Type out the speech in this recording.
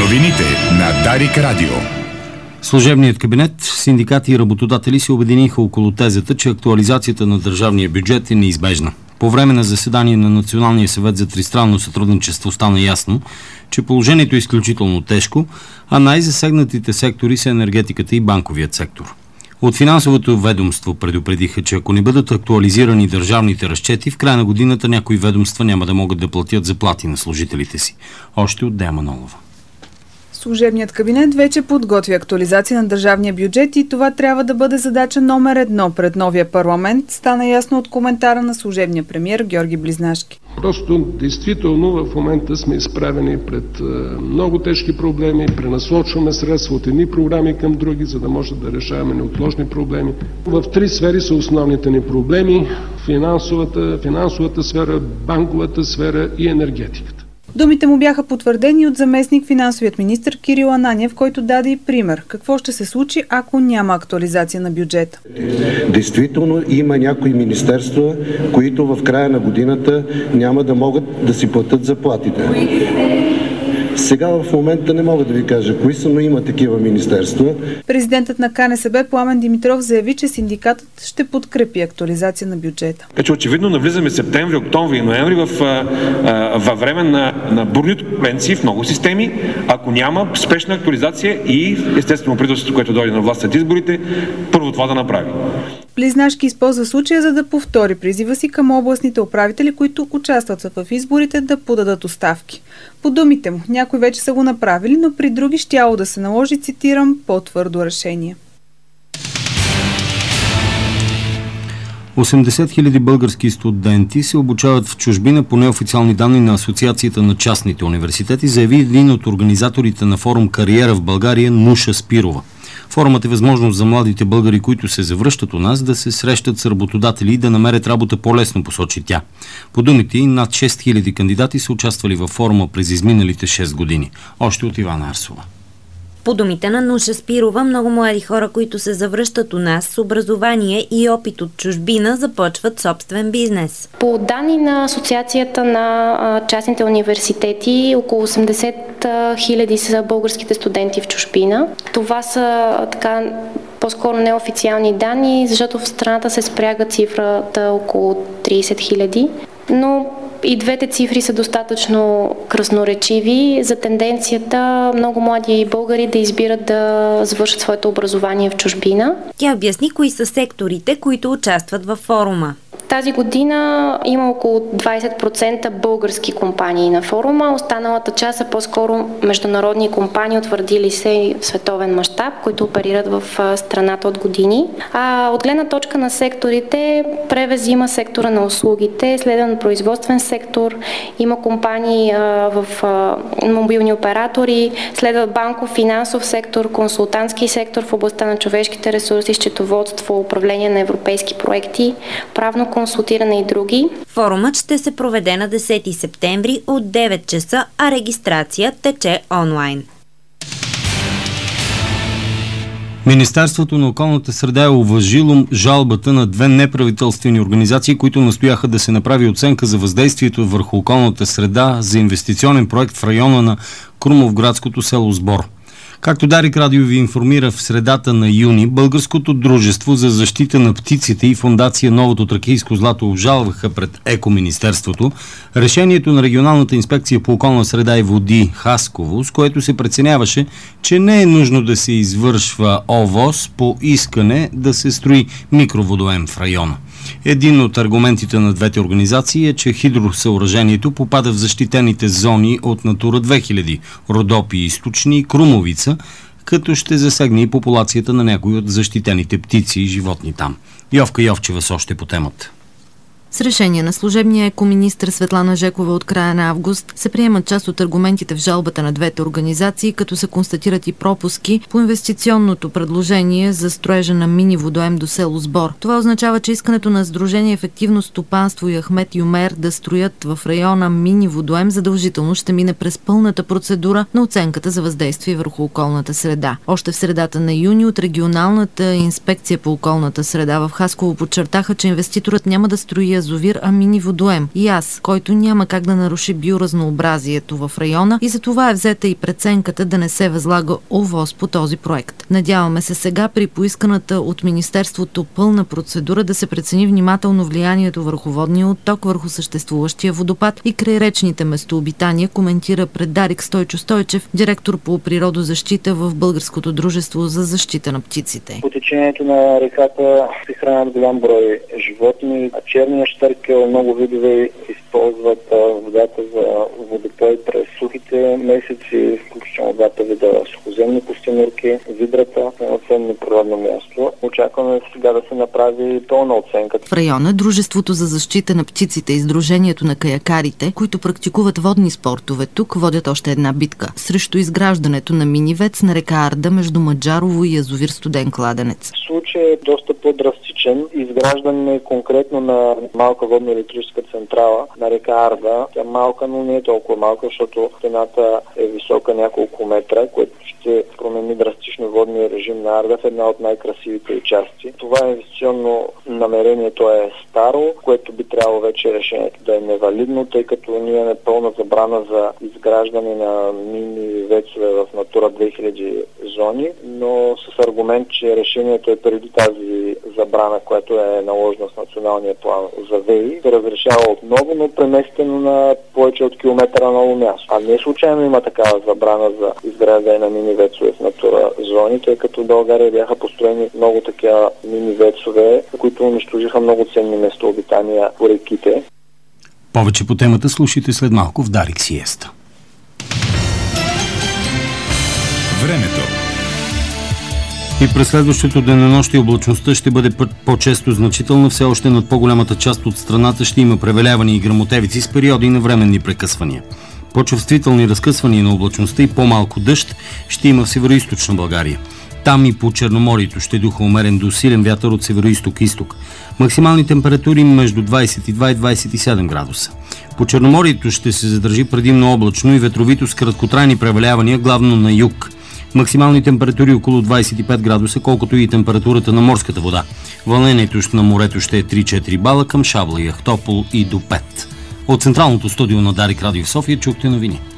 Новините на Дарик Радио. Служебният кабинет, синдикати и работодатели се обединиха около тезата, че актуализацията на държавния бюджет е неизбежна. По време на заседание на Националния съвет за тристранно сътрудничество стана ясно, че положението е изключително тежко, а най-засегнатите сектори са енергетиката и банковият сектор. От финансовото ведомство предупредиха, че ако не бъдат актуализирани държавните разчети, в края на годината някои ведомства няма да могат да платят заплати на служителите си. Още от Дея Манолова. Служебният кабинет вече подготви актуализация на държавния бюджет и това трябва да бъде задача номер 1 пред новия парламент, стана ясно от коментара на служебния премиер Георги Близнашки. Просто, действително, в момента сме изправени пред много тежки проблеми, пренасочваме средства от едни програми към други, за да може да решаваме неотложни проблеми. В 3 сфери са основните ни проблеми: финансовата сфера, банковата сфера и енергетиката. Думите му бяха потвърдени от заместник финансовият министър Кирил Ананиев, който даде и пример. Какво ще се случи, ако няма актуализация на бюджета? Действително има някои министерства, които в края на годината няма да могат да си платят заплатите. Сега в момента не мога да ви кажа кои са, но има такива министерства. Президентът на КНСБ Пламен Димитров заяви, че синдикатът ще подкрепи актуализация на бюджета. Очевидно навлизаме септември, октомври и ноември във време на бурни турбуленции в много системи. Ако няма спешна актуализация и естествено правителството, което дойде на власт след изборите, първо това да направи. Близнашки използва случая, за да повтори призива си към областните управители, които участват в изборите, да подадат оставки. По думите му, някои вече са го направили, но при други щяло да се наложи, цитирам, по-твърдо решение. 80 000 български студенти се обучават в чужбина по неофициални данни на Асоциацията на частните университети, заяви един от организаторите на форум Кариера в България Нуша Спирова. Форумът е възможност за младите българи, които се завръщат у нас, да се срещат с работодатели и да намерят работа по-лесно, посочи тя. По думите ѝ, над 6000 кандидати са участвали във форума през изминалите 6 години. Още от Ивана Арсова. По думите на Нуша Спирова, много млади хора, които се завръщат у нас с образование и опит от чужбина, започват собствен бизнес. По данни на Асоциацията на частните университети, около 80 000 са българските студенти в чужбина. Това са по-скоро неофициални данни, защото в страната се спряга цифрата около 30 000. Но и двете цифри са достатъчно красноречиви за тенденцията много млади българи да избират да завършат своето образование в чужбина. Тя обясни кои са секторите, които участват във форума. Тази година има около 20% български компании на форума, останалата част са по-скоро международни компании, утвърдили се в световен мащаб, които оперират в страната от години. А от гледна точка на секторите, превез има сектора на услугите, следван производствен сектор, има компании в мобилни оператори, следва банков, финансов сектор, консултантски сектор в областта на човешките ресурси, счетоводство, управление на европейски проекти, правно консултиране и други. Форумът ще се проведе на 10 септември от 9 часа, а регистрация тече онлайн. Министерството на околната среда е уважило жалбата на 2 неправителствени организации, които настояха да се направи оценка за въздействието върху околната среда за инвестиционен проект в района на Крумовградското село Сбор. Както Дарик Радио ви информира, в средата на юни Българското дружество за защита на птиците и фондация Новото тракийско злато обжалваха пред Екоминистерството решението на регионалната инспекция по околна среда и води Хасково, с което се преценяваше, че не е нужно да се извършва ОВОС по искане да се строи микроводоем в района. Един от аргументите на двете организации е, че хидросъоръжението попада в защитените зони от Натура 2000, Родопи, Източни и Крумовица, като ще засегне и популацията на някои от защитените птици и животни там. Йовка Йовчева с още по темата. С решение на служебния екоминистър Светлана Жекова от края на август се приемат част от аргументите в жалбата на двете организации, като се констатират и пропуски по инвестиционното предложение за строежа на мини водоем до село Сбор. Това означава, че искането на Сдружение Ефективно стопанство и Ахмед Юмер да строят в района мини водоем задължително ще мине през пълната процедура на оценката за въздействие върху околната среда. Още в средата на юни от регионалната инспекция по околната среда в Хасково подчертаха, че инвеститорът няма да строи язовир, а мини водоем. И аз, който няма как да наруши биоразнообразието в района, и за това е взета и преценката да не се възлага ОВОС по този проект. Надяваме се сега при поисканата от Министерството пълна процедура да се прецени внимателно влиянието върху водния отток, върху съществуващия водопад и крайречните местообитания, коментира пред Дарик Стойчо Стойчев, директор по природозащита в Българското дружество за защита на птиците. По течението на реката се хранят голям брой животни. Черния щъркел, много видове използват водата за водопой през сухите месеци, включително двата вида сухоземни костенурки, видрата на ценно природно място. Очакваме сега да се направи пълна оценка. В района Дружеството за защита на птиците и Сдружението на каякарите, които практикуват водни спортове тук, водят още една битка срещу изграждането на мини-вец на река Арда между Маджарово и язовир Студен кладенец. Случай е доста по-драстичен. Изграждане конкретно на малка водно-електрическа централа на река Арда. Тя е малка, но не е толкова малка, защото стената е висока няколко метра, което ще промени драстично водния режим на Арда в една от най-красивите части. Това инвестиционно намерението е старо, което би трябвало вече решението да е невалидно, тъй като ние имаме пълна забрана за изграждане на мини вецове в Натура 2000 зони, но с аргумент, че решението е преди тази забрана, която е наложена с националния план за ВЕИ, се разрешава отново, но преместено на повече от километър на ново място. А не случайно има такава забрана за изграждане на мини вецове в Натура зони, тъй като в България бяха построени много такива мини вецове, които унищожиха много ценни местообитания по реките. Повече по темата слушайте след малко в Дарик Сиеста. Времето. И през следващото денонощие облачността ще бъде по-често значителна. Все още над по-голямата част от страната ще има превалявания и гръмотевици с периоди на временни прекъсвания. По-чувствителни разкъсвания на облачността и по-малко дъжд ще има в североизточна България. Там и по Черноморието ще духа умерен до силен вятър от североизток-изток. Максимални температури между 22 и 27 градуса. По Черноморието ще се задържи предимно облачно и ветровито с краткотрайни превалявания, главно на юг. Максимални температури около 25 градуса, колкото и температурата на морската вода. Вълнението на морето ще е 3-4 бала, към Шабла и Ахтопол и до 5. От централното студио на Дарик Радио в София чухте новини.